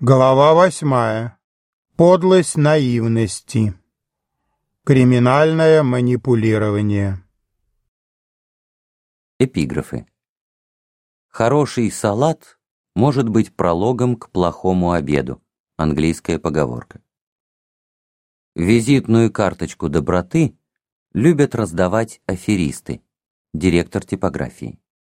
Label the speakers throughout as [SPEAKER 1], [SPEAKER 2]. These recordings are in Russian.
[SPEAKER 1] Глава 8. Подлость наивности. Криминальное манипулирование.
[SPEAKER 2] Эпиграфы. Хороший салат может быть прологом к плохому обеду. Английская поговорка. Визитную карточку доброты любят раздавать аферисты. Директор типографии.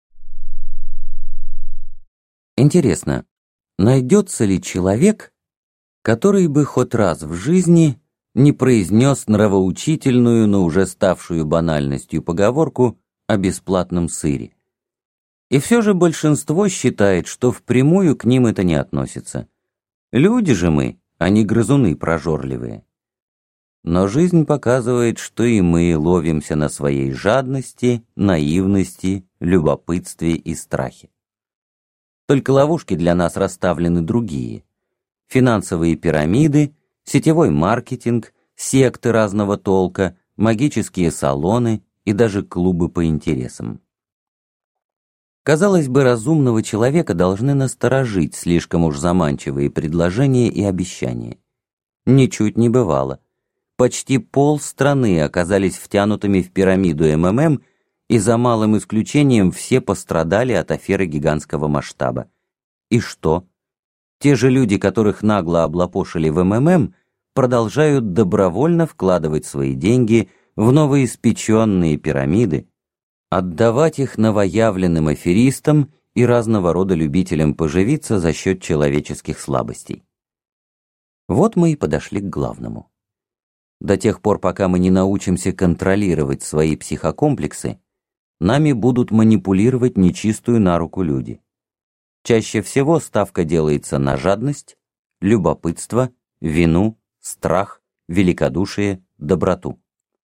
[SPEAKER 2] Интересно, найдется ли человек, который бы хоть раз в жизни не произнес нравоучительную, но уже ставшую банальностью поговорку о бесплатном сыре? И все же большинство считает, что впрямую к ним это не относится. Люди же мы, а не грызуны прожорливые. Но жизнь показывает, что и мы ловимся на своей жадности, наивности, любопытстве и страхе. Только ловушки для нас расставлены другие. Финансовые пирамиды, сетевой маркетинг, секты разного толка, магические салоны и даже клубы по интересам. Казалось бы, разумного человека должны насторожить слишком уж заманчивые предложения и обещания. Ничуть не бывало. Почти полстраны оказались втянутыми в пирамиду МММ, и за малым исключением все пострадали от аферы гигантского масштаба. И что? Те же люди, которых нагло облапошили в МММ, продолжают добровольно вкладывать свои деньги в новоиспеченные пирамиды, отдавать их новоявленным аферистам и разного рода любителям поживиться за счет человеческих слабостей. Вот мы и подошли к главному. До тех пор, пока мы не научимся контролировать свои психокомплексы, нами будут манипулировать нечистую на руку люди. Чаще всего ставка делается на жадность, любопытство, вину, страх, великодушие, доброту.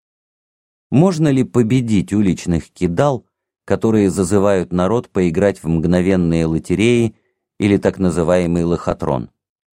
[SPEAKER 2] Можно ли победить уличных кидал, которые зазывают народ поиграть в мгновенные лотереи или так называемый лохотрон?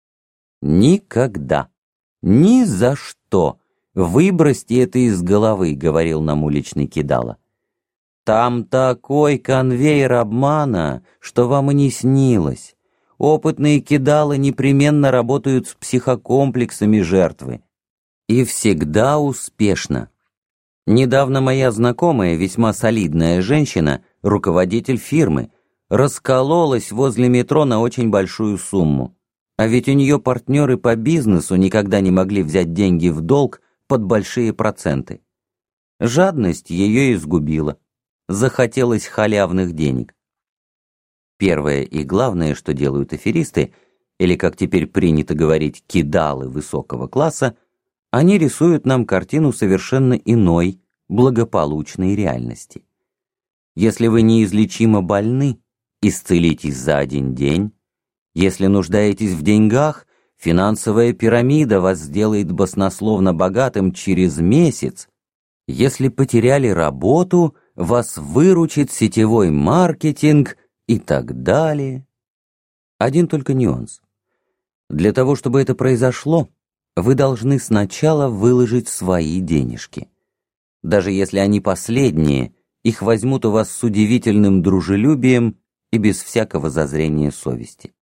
[SPEAKER 2] Никогда. Ни за что. «Выбросьте это из головы», — говорил нам уличный кидала. «Там такой конвейер обмана, что вам и не снилось. Опытные кидалы непременно работают с психокомплексами жертвы. И всегда успешно. Недавно моя знакомая, весьма солидная женщина, руководитель фирмы, раскололась возле метро на очень большую сумму. А ведь у нее партнеры по бизнесу никогда не могли взять деньги в долг под большие проценты. Жадность ее изгубила. Захотелось халявных денег. Первое и главное, что делают аферисты, или, как теперь принято говорить, кидалы высокого класса, они рисуют нам картину совершенно иной, благополучной реальности. Если вы неизлечимо больны, исцелитесь за один день. Если нуждаетесь в деньгах, финансовая пирамида вас сделает баснословно богатым через месяц. Если потеряли работу, вас выручит сетевой маркетинг и так далее. Один только нюанс. Для того, чтобы это произошло, вы должны сначала выложить свои денежки. Даже если они последние, их возьмут у вас с удивительным дружелюбием и без всякого зазрения совести.